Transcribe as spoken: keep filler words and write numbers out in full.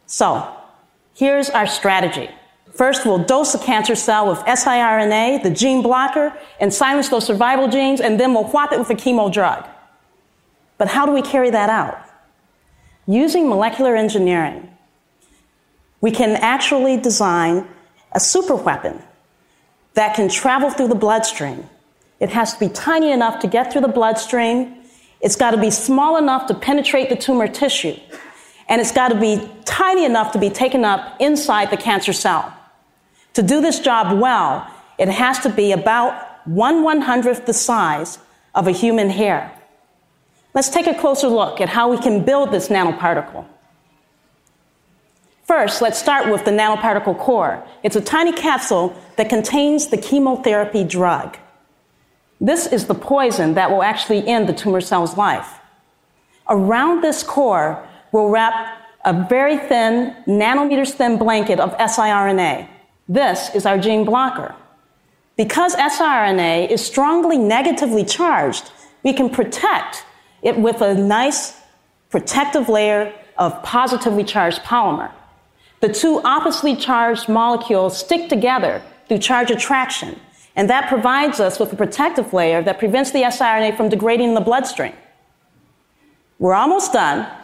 So, here's our strategy. First, we'll dose the cancer cell with siRNA, the gene blocker, and silence those survival genes, and then we'll whop it with a chemo drug. But how do we carry that out? Using molecular engineering, we can actually design a superweapon that can travel through the bloodstream. It has to be tiny enough to get through the bloodstream. It's got to be small enough to penetrate the tumor tissue. And it's got to be tiny enough to be taken up inside the cancer cell. To do this job well, it has to be about one one-hundredth the size of a human hair. Let's take a closer look at how we can build this nanoparticle. First, let's start with the nanoparticle core. It's a tiny capsule that contains the chemotherapy drug. This is the poison that will actually end the tumor cell's life. Around this core, we'll wrap a very thin, nanometers thin blanket of siRNA. This is our gene blocker. Because siRNA is strongly negatively charged, we can protect it with a nice protective layer of positively charged polymer. The two oppositely charged molecules stick together through charge attraction, and that provides us with a protective layer that prevents the siRNA from degrading in the bloodstream. We're almost done.